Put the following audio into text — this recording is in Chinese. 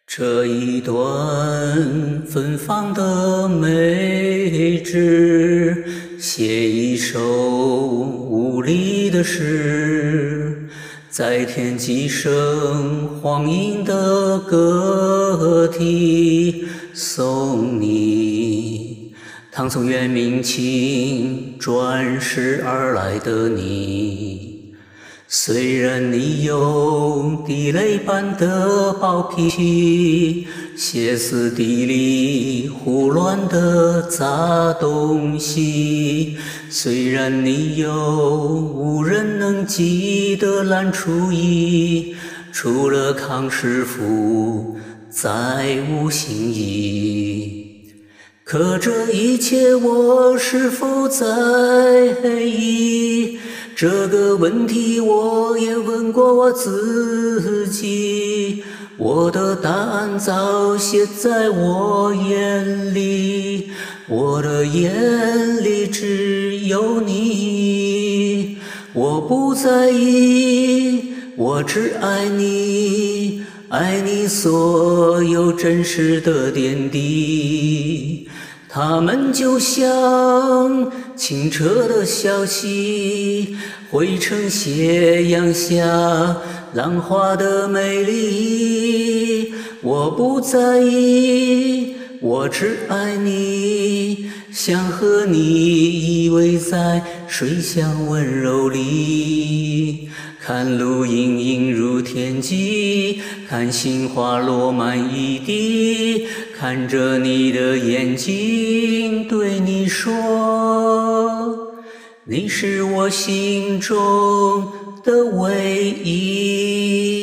这一段芬芳的美纸，写一首无力的诗，在填几声荒淫的歌题送你。唐宋元明清转世而来的你。虽然你有地雷般的暴脾气，歇斯底里胡乱的砸东西，虽然你有无人能及的烂厨艺，除了康师傅再无新意，可这一切我是否在意？这个问题我也问过我自己，我的答案早写在我眼里，我的眼里只有你。我不在意，我只爱你，爱你所有真实的点滴。它们就像清澈的小溪，汇成斜阳下浪花的美丽。我不在意，我只爱你，想和你依偎在水乡温柔里，看路隐隐如天际，看杏花落满一地，看着你的眼睛，对你说，你是我心中的唯一。